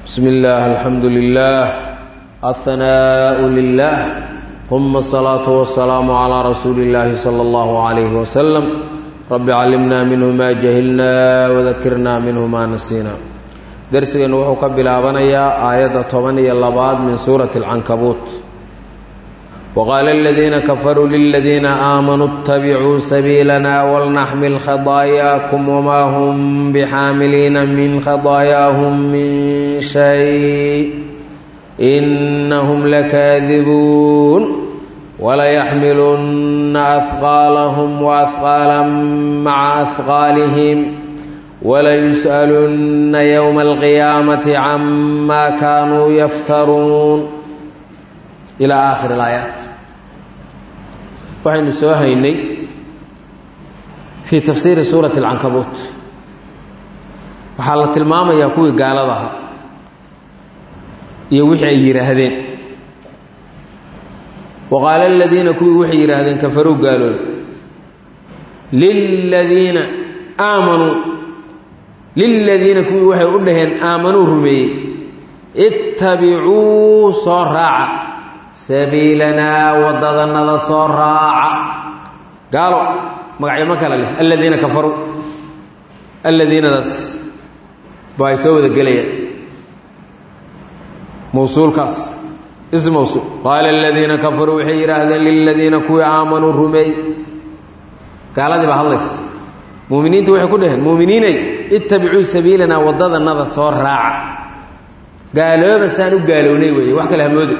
بسم الله الحمد لله الثناء لله ثم الصلاة والسلام على رسول الله صلى الله عليه وسلم رب علمنا منه ما جهلنا وذكرنا منه ما نسينا درسنا وحو كبلابنيا آية 12 من سورة العنكبوت وقال الذين كفروا للذين آمنوا اتبعوا سبيلنا ولنحمل خطاياكم وما هم بحاملين من خطاياهم من شيء إنهم لكاذبون وليحملن أثقالهم وأثقالا مع أثقالهم وليسألن يوم القيامة عما كانوا يفترون إلى آخر الآيات. وحين سوهيني في تفسير سورة العنكبوت وحالة الماما يكوي قال ظهر يوحي يرهدين وقال الذين كوي وحي يرهدين كفروا قالوا للذين كوي وحي قلهم آمنوا رمي اتبعوا صراع سبيلنا وضدنا صراع قالوا مقعي مكان له الذين كفروا الذين دس بايسوا ذقليا موصول كاس اسم موصول قال الذين كفروا حيرا للذين كوي آمنوا الرمي قال هذا بحلص مؤمنين توحي كلهم مؤمنين اتبعوا سبيلنا وضدنا صراع قالوا بس أنو قالوا لي وحكى لهم مودي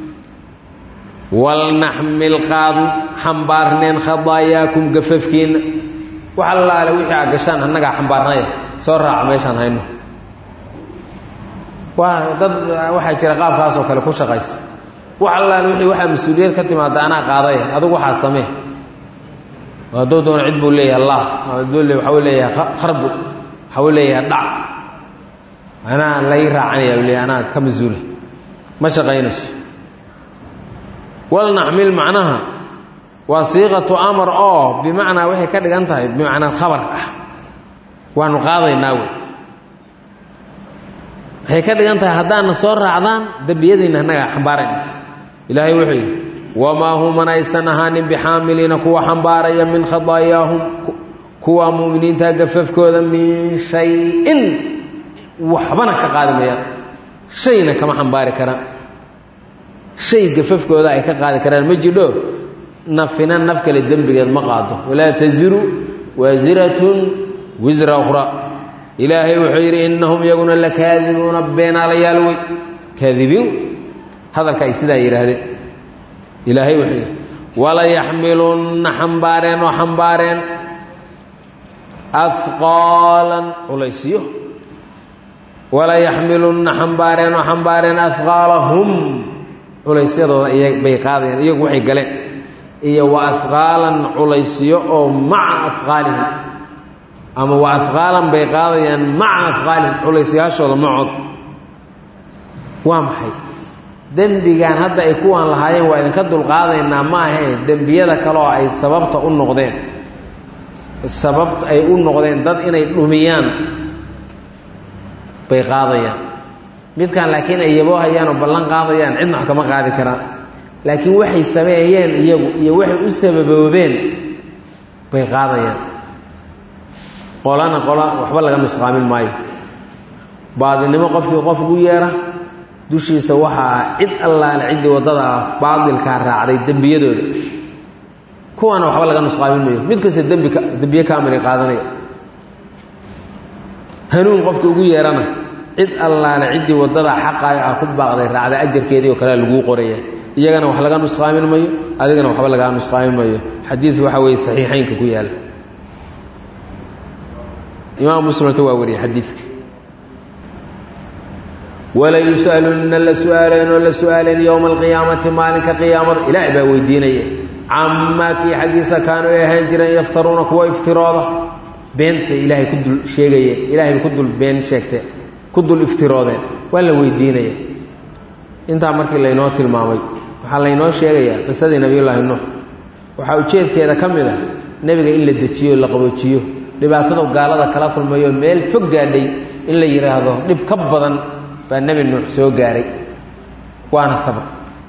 ولنحمل قاد حنبارنين خضاياكم قففكين وحلا لو وحي عقشان هنقا حنبارنايا سورع ميشان هينو ودد waxaa jira qaabkaas oo kale ku shaqays waxalla waxa mas'uuliyad ka timaada ana qaaday adigu waxa samee wadoo doon cid buu leeyahay Allah doole waxa uu leeyahay kharb waxa uu leeyahay dhac ana la raacanayaa leeyahay ana ka mas'uul ma shaqaynayso walnaxmil macnaha wasiiqatu amr oo bimaana waxay ka dhigan tahay bimaana khabar ah waanu qaadaynaa waxay ka dhigan tahay haddaan soo raacdaan dambiyadiina anaga xambaarayna ilaahay wuxuu yidhi wamaa hum manaysan ahaanin bixaamiliina kuwa xambaaraya min khadaayaahum kuwa mu'miniinta gafafkooda min shay-in waxbana ka qaadi mayaan shayna kama xambaari karaan shay gafafkooda ay ka qaadi karaan ma jidho nafina naf kale dembigeed ma qaado walaa taziru waasiratun wisra ukhra إلهي وحير إنهم يقولون لكاذبون بين عليالوي كاذبين هذا الكيسيد هذا إلهي وحير ولا يحملون حنبارين وحنبارين أثقالا وليسيه ولا يحملون حنبارين وحنبارين أثقالهم وليسيه بيقاضين يقوحي قلين إيه وأثقالا وليسيه مع أثقالهم أما وأثقالا بيقاضيا مع أثقالهم حليسياشوda macod waa maxay dambigan hadda ay kuwan lahaayeen waa idin ka dulqaadaynaa ma ahayn dambiyada kale oo ay sababta u noqdeen dad inay dhumiyaan bay qaadayaan midkan laakiin ay yabo hayaan oo ballan qaadayaan cidna wax kama qaadi karaan laakiin waxay sameeyeen iyagu iyo waxay u sababoobeen bay qaadayaan qolana waxba laga nusqaamin maayo baadinimo qofkii qof ugu yeera dushiisa waxaa cid allaale ciddii waddada baadilkaa raacday dembiyadooda kuwana waxba laga nusqaamin maayo mid kasta dembiye kaamilay qaadanaya hanuun qofkii ugu yeerana cid allaale ciddii waddada xaqaaya ku baaqday raacday ajarkeedii oo kale laguu qoraya iyagana wax laga nusqaamin maayo adigana waxba lagaa nusqaamin maayo xadiis waxa weeye saxiixaynka ku yaala إمام مسلم تواوري حديثك ولا يسألن ولا سؤالين يوم القيامة مالك قيامة إلى عبا ويديني عما كي حديثا كانوا يهانجرا يفترون كوا افتراضا بنت إلهي كدل شيئا إلهي كدل بين شيكتا كدل افتراضا ولا ويديني انت عمرك اللي ينوت المامي وحال ينوت شيئا قصدي نبي الله النوح وحاوشيت كذا كمذا نبي إلا الدتشيو اللي قبوتشيو dhibaatada gaalada kala kulmayo meel fog gaadhay in la yiraahdo dhib ka badan فالنبي نوح سو غاري وانا صبر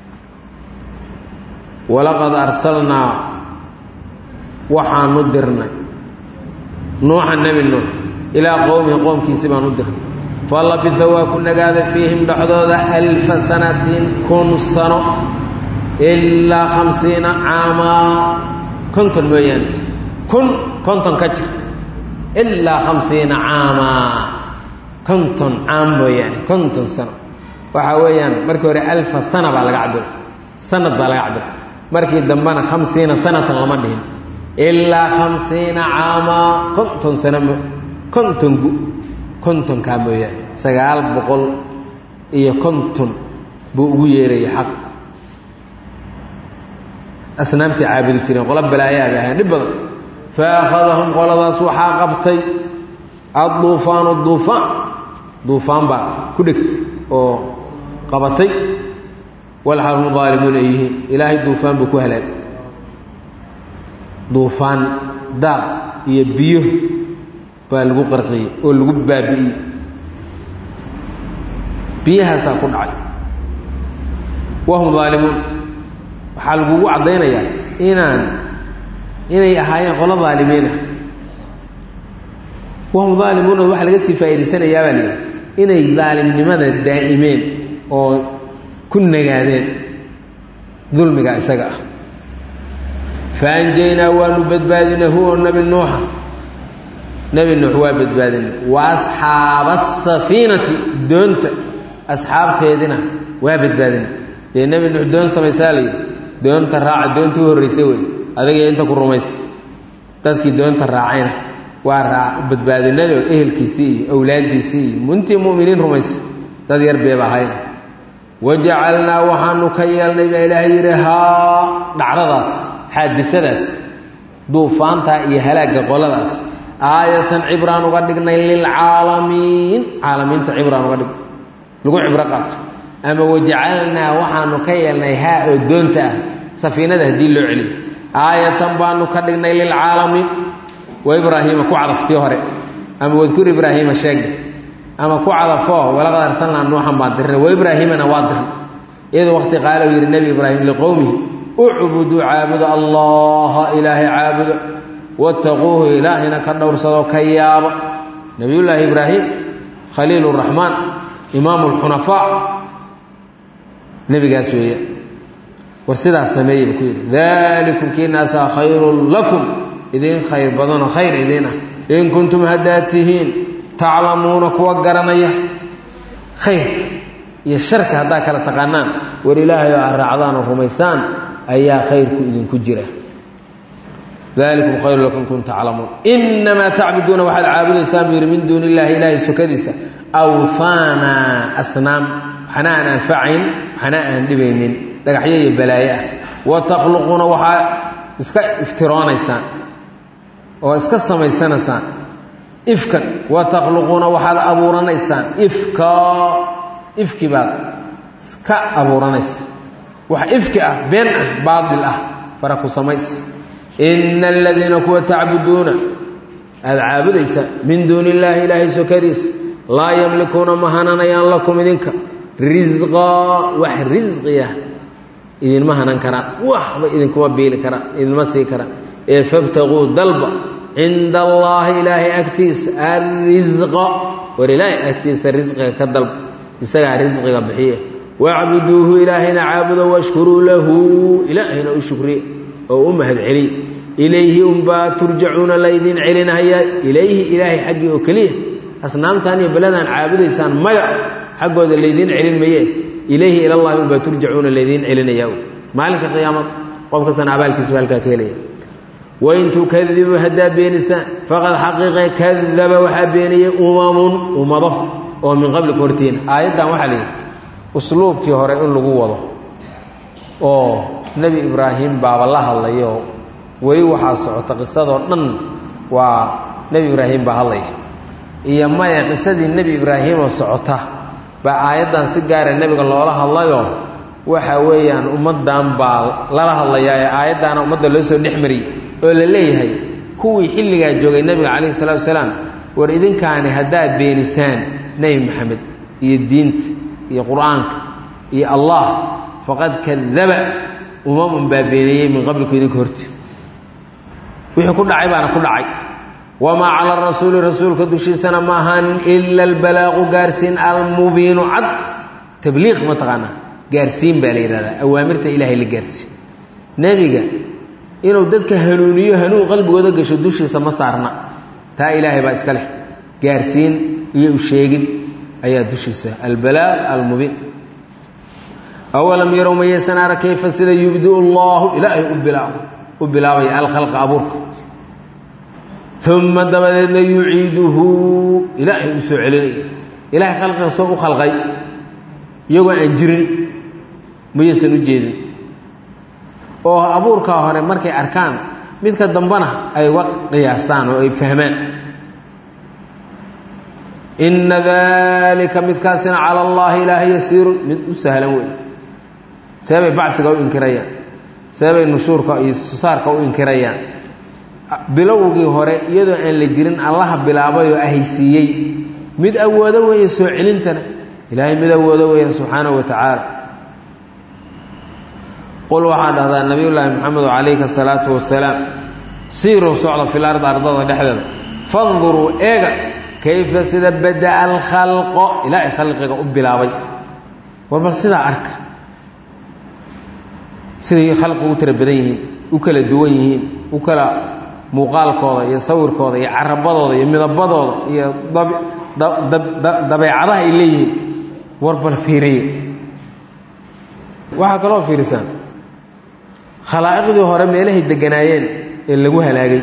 ولقد ارسلنا وحان ندرنا نوح النبي نوح الى قومه قوم كيسبا ندر فالله بثوا كنا قاعد فيهم دحدود 1000 سنه كن سنه الا 50 عاما كنتم ويان كنتم كجر الا 50 عاما كنتم عام ويان كنتم سنه waxa weeyaan markii hore 1000 sano baa laga cabir sanad baa laga cabir markii dambana 50 sanatan lama dhihin illa 50 aama kuntum sanam kuntum kaamoya 900 iyo kuntum buu ugu yeeray xaq asnaamti caabudi jireen qolab balaayaha ahaa dibada fa akhadhum qoladaas waxa qabtay ad-dufan ba ku dhigtay oo qabatay wal harmu zalimun ayhi ilaahi dufan bu ku halay dufan da iyo biyo baa lagu qarqiyay oo lagu baabi'iyay biyahaas ku dhacay wahum zalimun waxa lagu cadeynaya inay ahaayeen qolo zaalimiina wahum zalimun waxa laga sii faa'iideysanayaa baa leeyahay inay zaalimnimada daa'imeen oo ku nagaadeen dulmiga isaga ah faanjayna wa nubadbaadinahu nabi nuuh waa badbaadin wa ashaabas safiinati doonta asxaabteedina waa badbaadin nabi nuuh doon sameeyay doonta raac doontu horeysay way adiga inta ku rumaysay dadkii doonta raacayna waa raac badbaadinada ehelkiisii awlaadiisii munti muuminiin rumaysay dad yar beebahayn وجعلنا وحن كيلنا إلهي رها دعرضاس حادثداس دوفانتا iyo halaaga qoladaas aayatan cibraan uga dhignay lil caalamiin caalamiinta cibraan uga dhig lagu cibra qaato ama wajacalna waxaanu ka yeelnay ha oo doonta safiinada hadii loo celiyo aayatan baanu ka dhignay lil caalamiin wa ibraahim ku cadaftii hore ama wadkur ibraahim sheeg ama ku cadafo wala qadar sanna nuuhan baa dirnay wa ibraahimana waa dirnay iyadoo waqti qaalo yiri nabi ibraahim liqawmihi u'budu aabudu allah ilaahi aabudu wattaquhu ilaahina ka dhowrsado kayaaba nabiyullaahi ibraahim khaliilur rahmaan imaamul hunafaa nabigaas weeye war sidaas sameeyay ku yiri dhalikum kinasa khayrul lakum idin khayr badan khayr idina in kuntum hadatihin تعلمون كوا غرانيا خير يا شرك هذا كلا تقانان ولله الرعدان الرميسان ايا خيركم اذن كجره ذلك خير لكم كنتم تعلمون انما تعبدون واحد عابد انسان من دون الله اله سكديسا اوثانا اصنام حنانا فاعل حنانا دبينين دغخيه بلايا وتخلقون وحا اسكا افترانيسان او اسكا سميسانسان إفكا وتخلقون وحال أبورانيسان إفكي بعد سكا أبورانيس وح إفكي بين بعض الله فرقوا سميس إن الذين كوا تعبدون العابد من دون الله إله سكريس لا يملكون مهانا يان لكم إذنك رزقا وح رزقيا إذن مهانا كرا وح إذنكم بيل كرا إذن مسي كرا فابتغوا دلبا عند الله إله أكتيس الرزق ولله أكتيس الرزق كالدلب يسقى رزق بحيه واعبدوه إلهنا عابدا واشكروا له إلهنا وشكري أو أمهد علي إليه أمبا ترجعون الذين علينا هيا إليه إلهي حقي وكليه أصنام ثانية بلدان عابد إنسان ميع حقه الذين علين مياه إليه إلى الله أمبا ترجعون الذين علينا يوم مالك القيامة قبك سنعبالك سبالك كيليه وإن تكذبوا هدا بينسان فقد حقيقة كذب وحبيني أمضه ومن قبل كورتين آيات وحلي أسلوب كي هرئون لغو وضه نبي إبراهيم باب الله الله يو ويوحى صعوت قصة ونبي إبراهيم باب الله إيما يقصد النبي إبراهيم وصعوته بآيات سجار النبي قال الله يو وحويان أمدان بال الله الله يا آيات أنا أمد لسه نحمري oo la leeyahay kuwii xilliga joogay nabiga kaleey salaatu wasalaam war idinkaani hadaa beenisaan nabi maxamed iyo diinta iyo qur-aanka iyo allah faqad kadaba umamun baa beeniyey min qabliku idinka horti wixii ku dhacay baana ku dhacay wamaa cala rasuuli rasuulka dushiisana ma ahaanin ila albalaaqu gaarsiin almubiinu cad tabliiq mataqaanaa gaarsiin baa la yidhahdaa awaamirta ilaahay la gaarsiiyo nebiga inuu dadka hanuuniyo hanuun qalbigooda gasho dushiisa ma saarna taa ilaahay baa iska leh gaarsiin iyo u sheegid ayaa dushiisa albalaaq almubiin awalam yarow mayaysan ara kayfa sida yubdiu allahu ilaahay u bilaabaya alkhalqa abuurka uma dabadeedna yuciiduhu ilaahay u soo celinaya ilaahay khalqiga soo u khalqay iyagoo aan jirin mayaysan u jeedin oo abuurkaa hore markay arkaan midka dambana ay uga qiyaastaan oo ay fahmaan inna dalika midkaasina cala allahi ilaahay yasiirun mid u sahlan wey seebay bacfiga u inkirayaan seebay nushuurka iyo susaarka u inkirayaan bilowgii hore iyadoo aan la jirin allaha bilaabay oo ahaysiiyey mid awoodo weeye soo celintana ilaahay mid awoodo weeye subxaanahu wa tacaala qul waxaa dhahdaa nabiyullaahi maxamed calayhi asalaatu wasalaam siiruu socda fil ard ardada dhexdeeda fanduruu eega kayfa sida bada'a alkhalqo ilaahay khalqiga u bilaabay war bal sidaa arka siday khalqigu u tira badan yihiin u kala duwan yihiin u kala muuqaalkooda iyo sawirkooda iyo carabadooda iyo midabadooda iyo dabeecadaha ay leeyihiin war bal fiiriye waxaa kaloo fiirisaan khalaa'iqdii hore meelahay deganaayeen ee lagu halaagay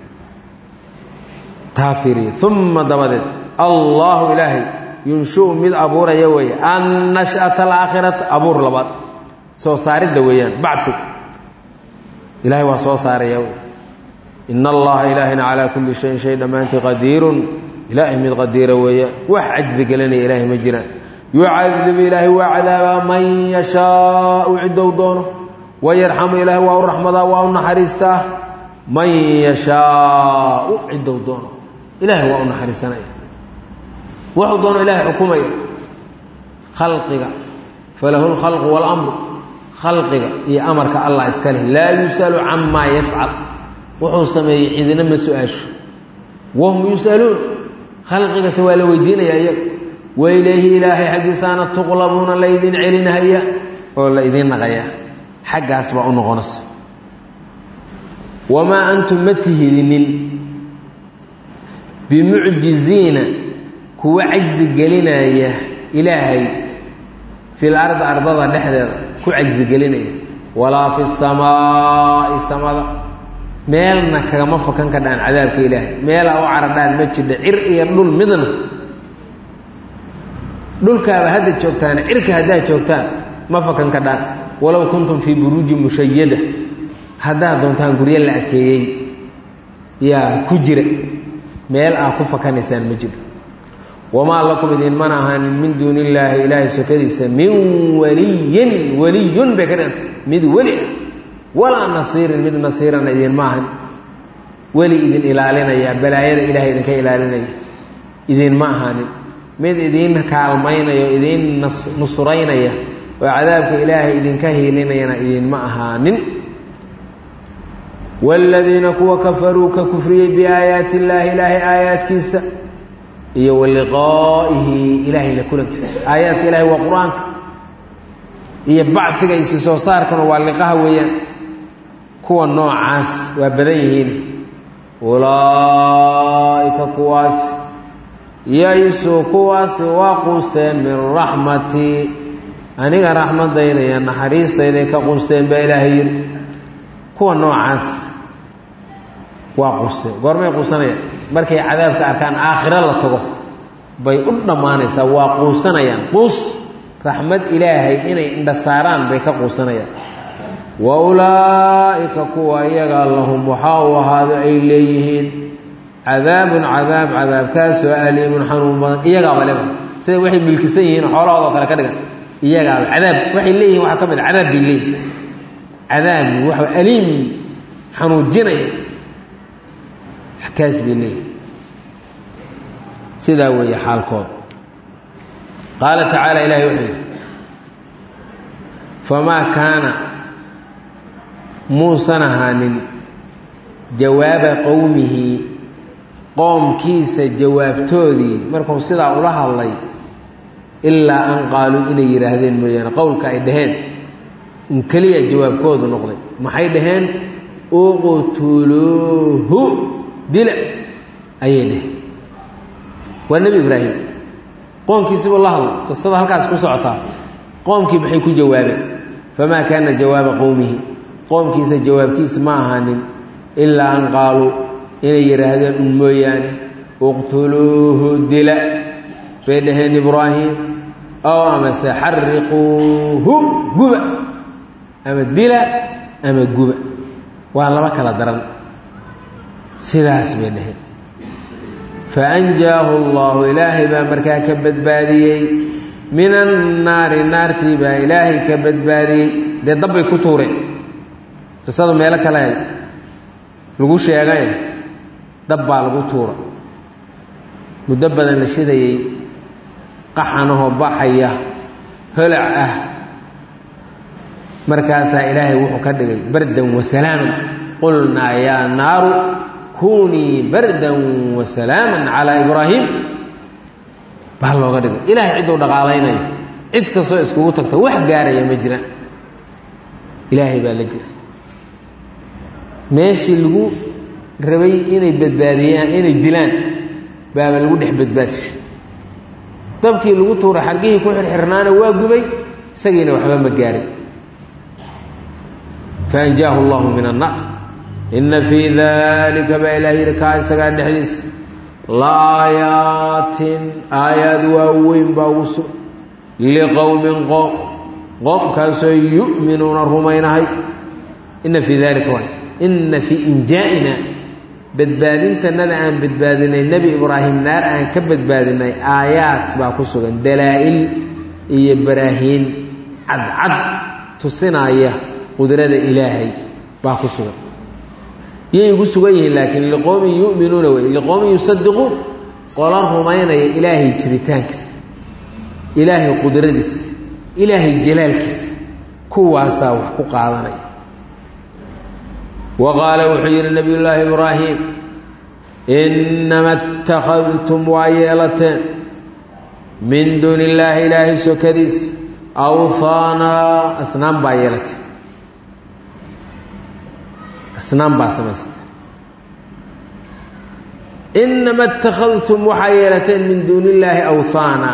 taa fiiriye uma dabadeed allahu ilaahay yunshiu mid abuuraya weeye annash'ata alaakhirata abuur labaad soo saaridda weeyaan bacfi ilaahay waa soo saaraya wey ina allaha ilaahayna calaa kulli shayin shay dhammaantii qadiirun ilaahay mid qadiira weeyaan wax cajzi gelinaya ilaahay ma jiraan yucadibu ilaahay waa cadaabaa man yashaau ciddou doono wayarxamu ilaahay waa u raxmadaa waa u naxariistaa man yashaau ciddou doono ilaahay waa u naxariisanaya wuxuu doono ilaahay xukumaya khalqiga falahu lkhalqu waalamru khalqiga iyo amarka allah iska leh laa yus'alu camaa yafcal wuxuu sameeyey cidina ma su-aasho wahum yus'aluun khalqigase waa la weydiinaya iyaga wailayhi ilaahay xaggiisaana tuqlabuuna laydin celinahaya oo la idiin naqaya xaggaas baa u noqonaysa wamaa antum ma tihidinin bimucjiziina kuwa cajzi gelinaya ilaahay fil ardi ardada dhexdeeda ku cajzi gelinaya walaa fi samaa'i samada meelna kagama fakan ka dhaan cadaabka ilaahay meelaa u caradhaan ma jidha cir iyo dhul midna dhulkaaba hadda joogtaan cirka haddaad joogtaan ma fakan ka dhaan walow kuntum fii buruuji mushayada haddaad doontaan guryo la adkeeyey yaa ku jira meel aa ku fakanaysaan ma jiro wamaa lakum idinmana ahaanin min duuni illaahi ilaahay sokadiisa min waliyin waliyun bay ka dhiganta mid weli ah walaa nasiirin mid nasiirana idinma ahan weli idin ilaalinaya balaayada ilaahay idinka ilaalinaya idinma ahaanin mid idiin kaalmaynaya o idiin nusraynaya oo cadaabka ilaahay idinka hiilinayana idinma ahaanin waaladiina kuwa kafaruu ka kufriyey biaayaati illaahi ilaahay aayaadkiisa iyo waliqaa'ihi ilaahay la kulankiisa aayaadka ilaahay waa qur-aanka iyo bacfiga isi soo saarkana waa liqaha weeyaan kuwa noocaas waa badan yihiin ulaa'ika kuwaas yaysuu kuwaasi waa quusteen min raxmatii aniga raxmadayda iyo naxariistayday ka quusteen baa ilaahay yidhi kuwa noocaas waa quusteen goormay quusanayaan markay cadaabka arkaan aakhiro la tago bay u dhammaanaysaa waa quusanayaan quus raxmad ilaahay inay indha saaraan bay ka quusanayaan wa ulaa'ika kuwa iyaga lahum waxaa uu ahaado ay leeyihiin cadaabun cadaab cadaabkaasoo aliimun xanuun badan iyagaaba leba sida waxay milkisan yihiin xoolahoodoo kale ka dhigan iyagaaba cadaab waxay leeyihin waxaa ka mid cadaab bay leeyihin cadaab waxa aliim xanuujinaya kaas bay leeyihin sidaa weeye xaalkood qaala tacaala ilaahay wuxuu yidhi famaa kaana muusan ahaanin jawaaba qowmihi qoomkiisa jawaabtoodii markuu sidaa ula hadlay ilaa an qaaluu inay yidhaahdeen mooyaane qowlka ay dhaheen in keliya jawaabkoodu noqday maxay dhaheen uqtuluuhu dila ayay dhaheen waa nebi ibraahim qoomkiisiibuu la hadlay qisada halkaas ku socotaa qoomkii maxay ku jawaabeen famaa kaana jawaaba qowmihi qoomkiisa jawaabkiisa ma ahaanin ilaa an qaaluu inay yidhaahdeen un mooyaane uqtuluuhu dila bay dhaheen ibraahim ow amase xariquuhu guba ama dila ama guba waa laba kala daran sidaas bay dhaheen faanjaahu allahu ilaahay baa markaa ka badbaadiyey min annaari naartii baa ilaahay ka badbaadiyey dee dabbay ku tuureen qisadu meelo kale lagu sheegay dab baa lagu tuura muddo badan la shidayey qaxanahoo baxaya holac ah markaasaa ilaahay wuxuu ka dhigay bardan wasalaaman qulnaa yaa naaru kunii bardan wasalaaman calaa ibraahim baa looga dhigay ilaahay cidduu dhaqaalaynayo cid kastoo iskugu tagta wax gaaraya ma jiraan ilaahay baa la jira meeshii lagu rabay inay badbaadiyaan inay dilaan baaba lagu dhex badbaadishay dabkii lagu tuuray xargihii ku xirxirnaana waa gubay isagiina waxba ma gaarin faanjaahu allahu min annaar inna fii dalika baa ilaah yidhi kaa isagaa dhexdiisa laayaatin aayaad waaweyn baa ugu sugan liqowmin qoom qoomkaasoo yu'minuuna rumaynahay inna fii dalika waay inna fii injaa'ina badbaadintanada aan badbaadinay nebi ibraahim naar aan ka badbaadinay aayaad baa ku sugan dalaa'il iyo baraahiin cadcad tusinaya qudrada ilaahay baa ku sugan yay ugu sugan yihiin laakiin liqowmin yu'minuuna wey liqowmin yusadiquun qola rumaynaya ilaahay jiritaankiisa ilaahay qudradiisa ilaahay jalaalkiisa kuwaasaa wax ku qaadanaya waqaala wuxuu yidhi nabiy llaahi ibraahim inama اtakhadtum waa yeelateen min duuni illaahi ilaahay sokadiisa awhaanaa asnaam baa yeelatay asnaam baa samaysatay inama اtakhadtum waxaa yeelateen min duuni illaahi awhaana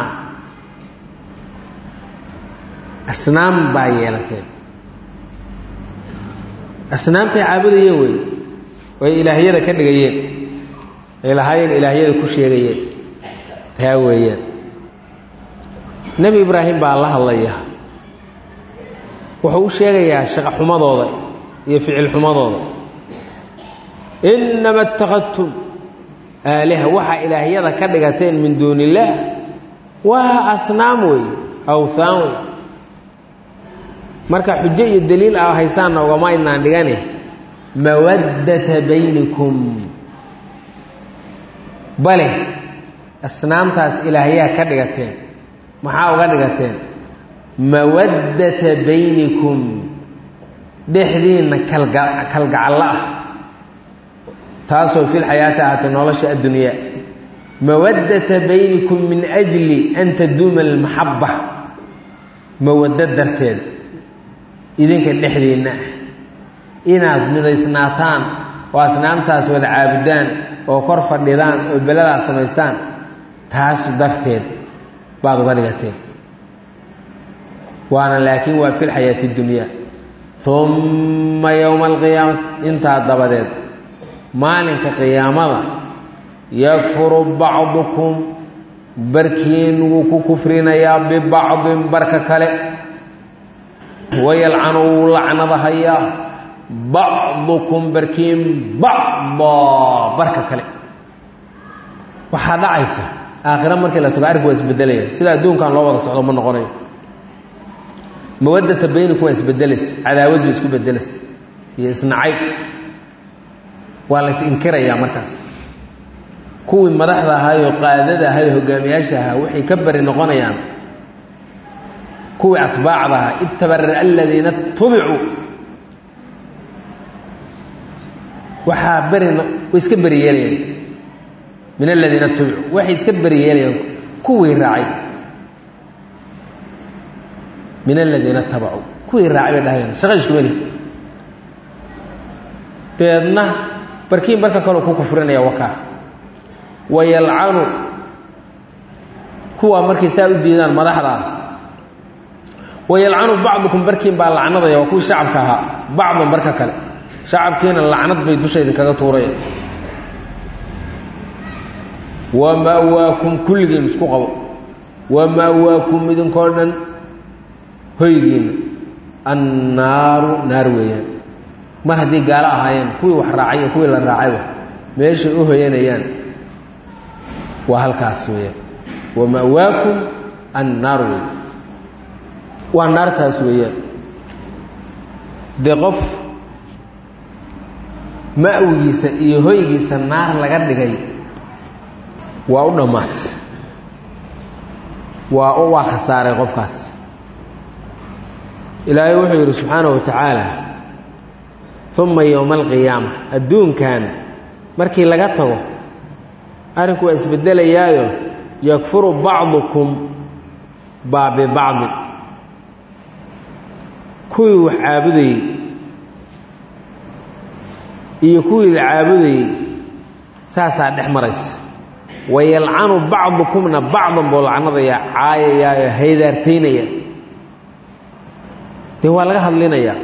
asnaam baa yeelateen asnaamtay caabudayeen wey oy ilaahyada ka dhigayeen ay lahaayeen ilaahyada ku sheegayeen taa weeyaan nebi ibraahim baa la hadlaya wuxuu u sheegayaa shaqo xumadooda iyo ficil xumadooda inama اtakhadtum aaliha waxaa ilaahyada ka dhigateen min duuni illaah waa asnaam wey awthaan wey marka xujo iyo daliil a haysaanna ugama ydnaan dhigane mawaddata baynikum bale asnaamtaas ilaahyaa ka dhigateen maxaa uga dhigateen mawaddata baynikum dhexdiinna kalgacallo ah taasoo fil xayaati ahaatee nolosha addunyaa mawaddata baynikum min ajli an taduuma almaxabba mawaddo darteed idinka dhexdiinna ah inaad midaysnaataan oo asnaamtaas wada caabudaan oo kor fadhidaan oo beladaas samaysaan taas darteed baad uga dhigateen waana laakiin waa fi lxayaati اdunyaa uma yowma alqiyaamati intaa dabadeed maalinka qiyaamada yakfuru bacdukum barkiin wuu ku kufrinayaa bibacdin barka kale wayalcanu wuu lacnadahayaa bacdukum barkiin bacdaa barka kale waxaa dhacaysa aakhira markii la tago arrinka waa isbedelaya sida adduunkan loo wada socdo ma noqonayo mawaddata baynikum waa isbedelaysa cadaawad bay isku bedelaysa iyo isnacayb waa la is-inkirayaa markaas kuwii madaxda ahaayoo qaadada ahaayoo hogaamiyaasha ahaa waxay ka bari noqonayaan كوي أتباعها اتبرأ الذين اتبعوا وحابرنا ويسكبر يلين من الذين اتبعوا وحي يسكبر يلين كوي راعي من الذين اتبعوا كوي راعي بدهين شغلش كمالي تيادنا بركين بركة كانوا كو كفرنا يا وكا ويلعنوا كوا مركي ساو ديدان مدحدا ويلعنوا بعضكم بركين با لعنده يا كو شعبكها بعض بركه كله شعبكينا لعنت بي دشيد كغا توري ومأواكم كلهم اسكو قبو ومأواكم مدن كودن هويغين النار نار ويان mar hadii gaala ahaayeen kuwii wax raacay kuwii la raacay meesha u hoyanayaan waa halkaas weeyaan ومأواكم النار والنار تاسوية دقف مأويس يهويس النار لقد جاي وأنمات وأوا خسارة قفكاس إلى يوحي سبحانه وتعالى ثم يوم القيامة الدون كان مركي لقته أرنكو أسبدل إياه يكفر بعضكم ببعض كوي وحابدي يكوي عابدي ساسا دحمرس ويلعن بعضكم بعضا بولعنده يا عايا يا هيدارتينيا دي waa laga hadlinaya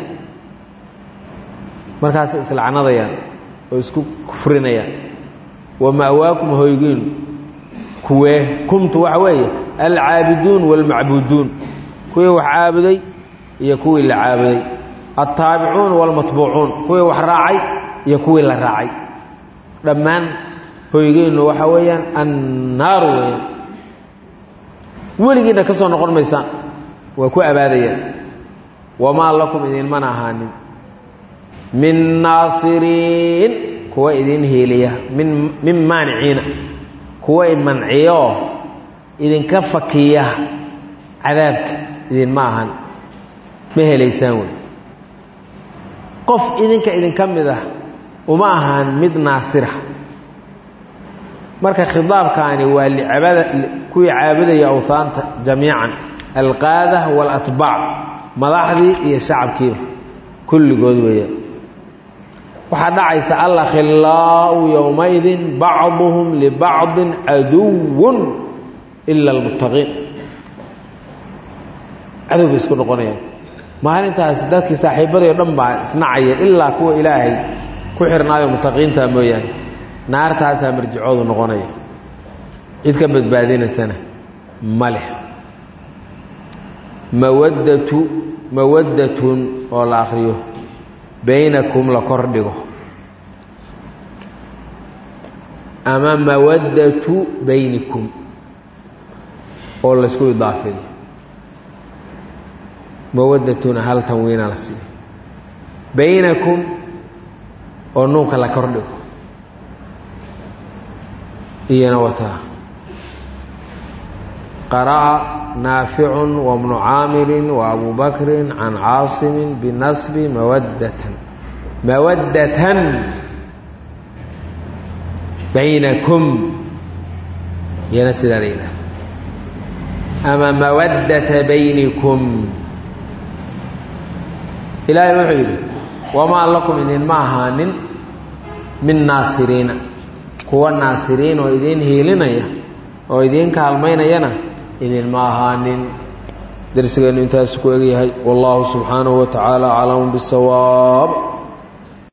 markaas islaanadaya oo isku kufrinaya ومأواكم هويغين كوه كنت وحويه العابدون والمعبودون كوه وحابدي يكوي العابدي التابعون والمتبوعون كوه وحراعي يكوي الراعي دمان هويغين وحويان النار وين ولغينا كسو نقول ميسان وكو اباديا وما لكم إذن مناهان من ناصرين كوه إذن هيليا من مانعين كوه منعيو إذن كفكيه عذابك إذن ماهان مهليسان قف إذن كمده وماهان مد ناصره marka khidaabkaani waa li cibaada kuwi caabudaya awthaanta jamiican alqaada wal atbaa madaxdi iyo shacabkiiba kulligood weeyaan waxa dhacaysa alla khillahu yawmaydin ba'dhum li ba'din aduwwun illa almuttaqin aduw isku noqonaya maalintaas dadkii saaxiibada dhan baa isnacaya illa kuwa ilaahay ku xirnaayo muttaqiinta mooyaan naartaas marjicoodu noqonaya cid ka badbaadinaysan male mawaddatun oo la akhriyo baynakum la kordhigo ama mawaddatu baynikum oo la isku idaafiyo mawaddatun hal tanwiina la siiyo baynakum oo nuunka la kordhigo إينوتا قرأ نافع وابن عامر وأبو بكر عن عاصم بالنصب مودة بينكم ينسد علينا أما مودة بينكم إلى يوحي وما لكم إذن معهان من ناصرين kuwa naasiriin oo idin heelinaya oo idin kaalmaynayana idin ma ahaanin darsigeenu intaas ku eegyahay wallahu subhanahu wa ta'ala a'lamu bis-sawaab